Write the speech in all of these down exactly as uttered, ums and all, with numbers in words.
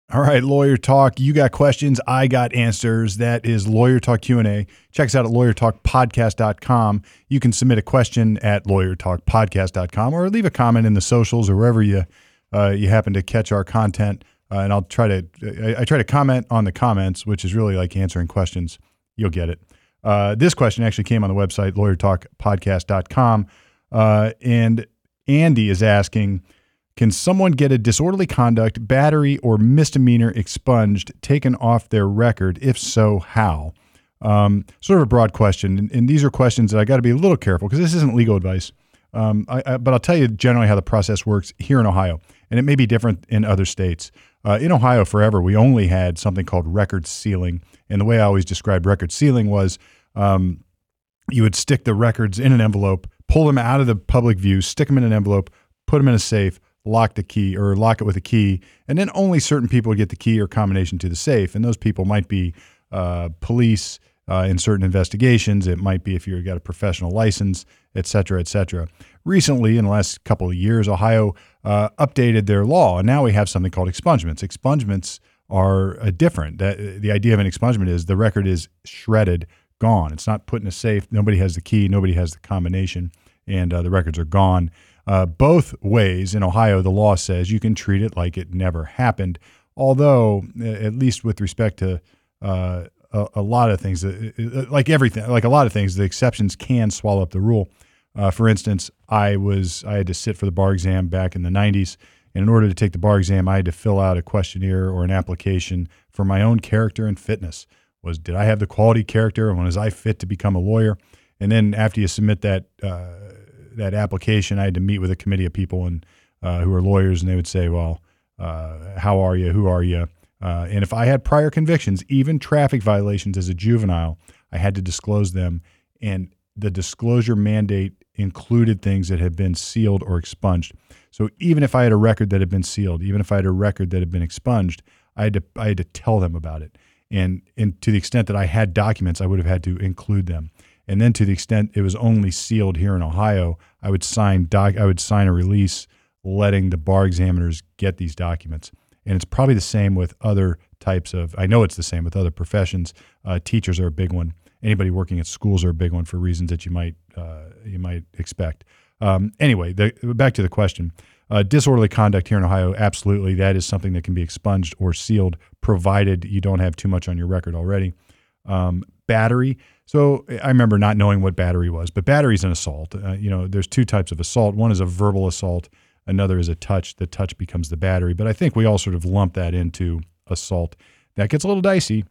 All right, Lawyer Talk. You got questions, I got answers. That is Lawyer Talk Q and A. Check us out at lawyer talk podcast dot com. You can submit a question at lawyer talk podcast dot com or leave a comment in the socials or wherever you uh, you happen to catch our content. Uh, and I'll try to I, I try to comment on the comments, which is really like answering questions. You'll get it. Uh, this question actually came on the website, lawyer talk podcast dot com. Uh, and Andy is asking, can someone get a disorderly conduct, battery, or misdemeanor expunged, taken off their record? If so, how? Um, sort of a broad question. And, and these are questions that I got to be a little careful because this isn't legal advice. Um, I, I, but I'll tell you generally how the process works here in Ohio. And it may be different in other states. Uh, in Ohio forever, we only had something called record sealing. And the way I always described record sealing was um, you would stick the records in an envelope, pull them out of the public view, stick them in an envelope, put them in a safe, lock the key or lock it with a key, and then only certain people get the key or combination to the safe. And those people might be uh, police uh, in certain investigations. It might be if you've got a professional license, et cetera, et cetera. Recently, in the last couple of years, Ohio uh, updated their law, and now we have something called expungements. Expungements are uh, different. That, the idea of an expungement is the record is shredded, gone. It's not put in a safe. Nobody has the key. Nobody has the combination, and uh, the records are gone. Uh, both ways in Ohio, the law says you can treat it like it never happened. Although, at least with respect to uh, a, a lot of things, like everything, like a lot of things, the exceptions can swallow up the rule. Uh, for instance, I was I had to sit for the bar exam back in the nineties, and in order to take the bar exam, I had to fill out a questionnaire or an application for my own character and fitness. Was did I have the quality character, and was I fit to become a lawyer? And then after you submit that. Uh, that application, I had to meet with a committee of people and uh, who are lawyers, and they would say, well, uh, how are you? Who are you? Uh, and if I had prior convictions, even traffic violations as a juvenile, I had to disclose them. And the disclosure mandate included things that had been sealed or expunged. So even if I had a record that had been sealed, even if I had a record that had been expunged, I had to I had to tell them about it. And, and to the extent that I had documents, I would have had to include them. And then to the extent it was only sealed here in Ohio, I would sign doc, I would sign a release letting the bar examiners get these documents. And it's probably the same with other types of, I know it's the same with other professions. Uh, teachers are a big one. Anybody working at schools are a big one for reasons that you might uh, you might expect. Um, anyway, the, back to the question. Uh, disorderly conduct here in Ohio, absolutely, that is something that can be expunged or sealed, provided you don't have too much on your record already. Um, battery. So I remember not knowing what battery was, but battery is an assault. Uh, you know, there's two types of assault. One is a verbal assault. Another is a touch. The touch becomes the battery. But I think we all sort of lump that into assault. That gets a little dicey.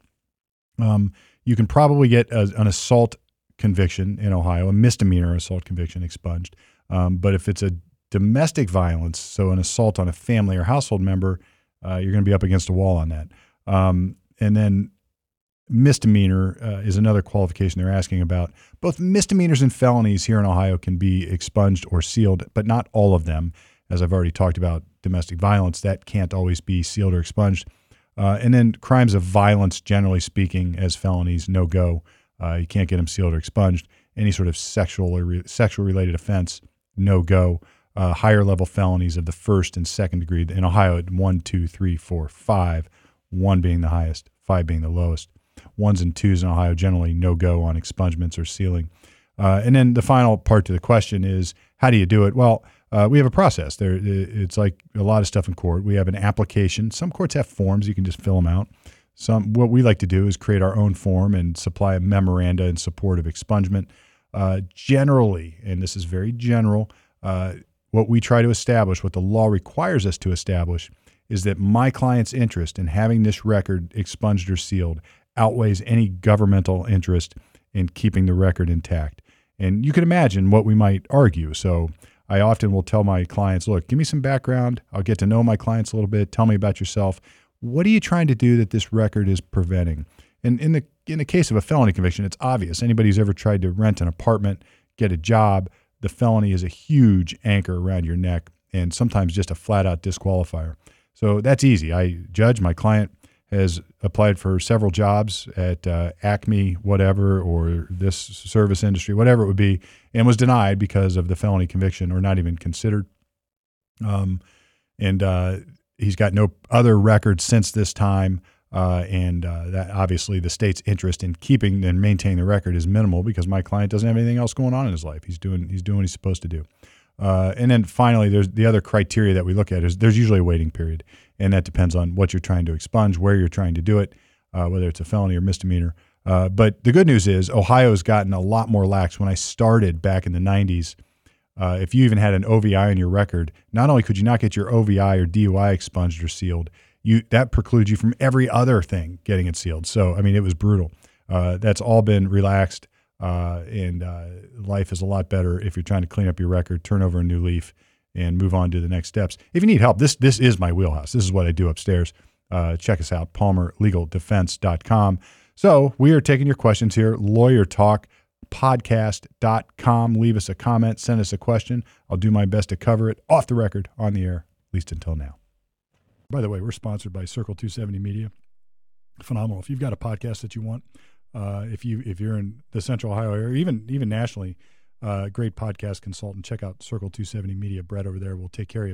Um, you can probably get a, an assault conviction in Ohio, a misdemeanor assault conviction expunged. Um, but if it's a domestic violence, so an assault on a family or household member, uh, you're going to be up against a wall on that. Um, and then misdemeanor uh, is another qualification they're asking about. Both misdemeanors and felonies here in Ohio can be expunged or sealed, but not all of them. As I've already talked about, domestic violence, that can't always be sealed or expunged. Uh, and then crimes of violence, generally speaking, as felonies, no go. Uh, you can't get them sealed or expunged. Any sort of sexual or re- sexual related offense, no go. Uh, higher level felonies of the first and second degree in Ohio, one, two, three, four, five, one being the highest, five being the lowest. Ones and twos in Ohio, generally no go on expungements or sealing. Uh, and then the final part to the question is, how do you do it? Well, uh, we have a process. There, it's like a lot of stuff in court. We have an application. Some courts have forms. You can just fill them out. Some, what we like to do is create our own form and supply a memoranda in support of expungement. Uh, generally, and this is very general, uh, what we try to establish, what the law requires us to establish, is that my client's interest in having this record expunged or sealed outweighs any governmental interest in keeping the record intact. And you can imagine what we might argue. So I often will tell my clients, look, give me some background. I'll get to know my clients a little bit. Tell me about yourself. What are you trying to do that this record is preventing? And in the in the case of a felony conviction, it's obvious. Anybody who's ever tried to rent an apartment, get a job, the felony is a huge anchor around your neck and sometimes just a flat-out disqualifier. So that's easy. I judge my client has applied for several jobs at uh, Acme, whatever, or this service industry, whatever it would be, and was denied because of the felony conviction or not even considered. Um, and uh, he's got no other records since this time. Uh, and uh, that obviously the state's interest in keeping and maintaining the record is minimal because my client doesn't have anything else going on in his life. He's doing he's doing what he's supposed to do. Uh, and then finally, there's the other criteria that we look at is there's usually a waiting period, and that depends on what you're trying to expunge, where you're trying to do it, uh, whether it's a felony or misdemeanor. Uh, but the good news is Ohio has gotten a lot more lax. When I started back in the nineties, uh, if you even had an O V I on your record, not only could you not get your O V I or D U I expunged or sealed, you that precludes you from every other thing getting it sealed. So, I mean, it was brutal. Uh, that's all been relaxed, uh, and uh, life is a lot better if you're trying to clean up your record, turn over a new leaf, and move on to the next steps. If you need help, this this is my wheelhouse. This is what I do upstairs. Uh, check us out, palmer legal defense dot com. So we are taking your questions here, lawyer talk podcast dot com. Leave us a comment, send us a question. I'll do my best to cover it off the record, on the air, at least until now. By the way, we're sponsored by Circle two seventy Media. Phenomenal. If you've got a podcast that you want, uh, if you if you're in the Central Ohio area, even even nationally, uh, great podcast consultant. Check out Circle two seventy Media. Brett over there will take care of you.